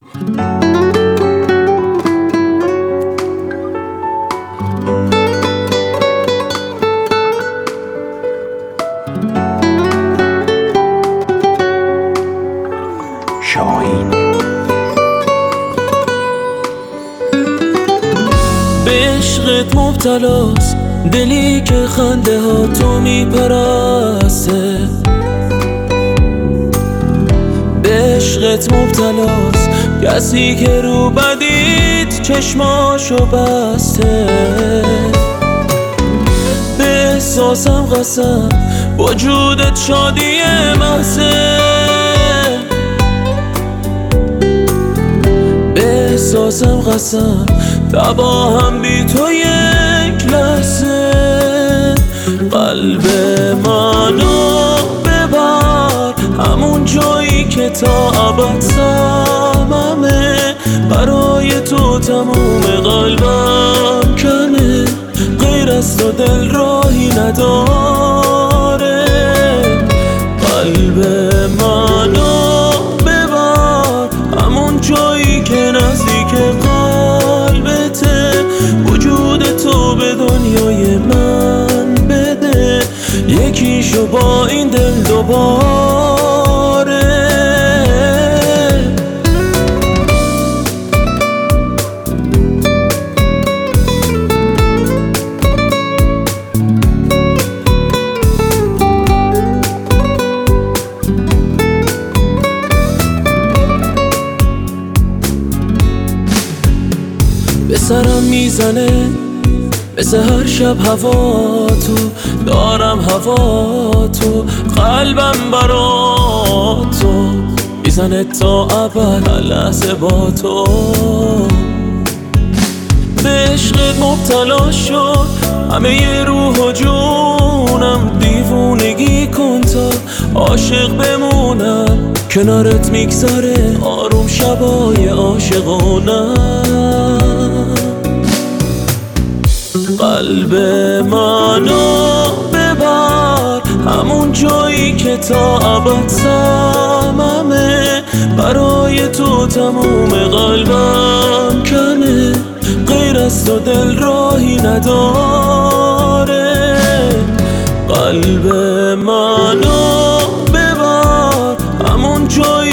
شاهین به عشقت مبتلاست دلی که خنده ها تو میپرسته، به عشقت مبتلاست کسی که رو بدید چشماشو بسته. به احساسم قسم وجودت شادی محضه، به احساسم قسم تباهم بی تو یک لحظه. قلب منو ببر همون جایی که تا ابد صممه، برای تو تموم قلبم کنه، غیر از تو دل راهی نداره. قلب منو ببر همون جایی که نزدیک قلبته، وجود تو به دنیای من بده، یکیشو با این دل دوباره. به سرم میزنه مثل هر شب هوا تو، دارم هوا تو، قلبم برا تو میزنه تا ابد هر لحظه با تو. به عشقت مبتلا شد همه روح و جونم، دیوونگی کن تا عاشق بمونم، کنارت میگذره آروم شبای عاشقونم. قلب منو ببر همون جایی که تا ابد صممه، برای تو تموم قلبم کنه، غیر از تو دل راهی نداره. قلب منو ببر همون جایی